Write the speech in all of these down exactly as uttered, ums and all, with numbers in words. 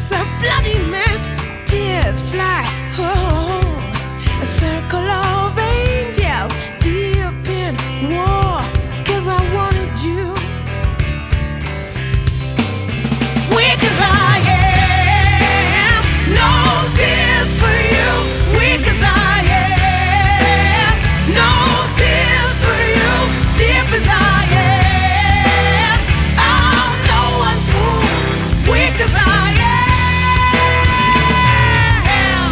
It's a bloody mess. Tears fly. Oh, a circle of angels deep in war. 'Cause I wanted you. Weak as I am, no tears for you. Weak as I am, no tears for you. Deep as I am, I'm no one's fool. Weak as I am.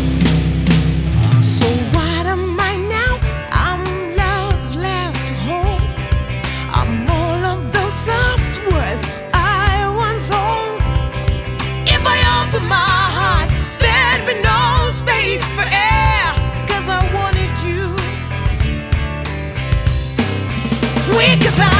So what am I now? I'm love's last hope. I'm all of those soft words I once owned. If I open my heart, there'd be no space for air. 'Cause I wanted you. Weak as I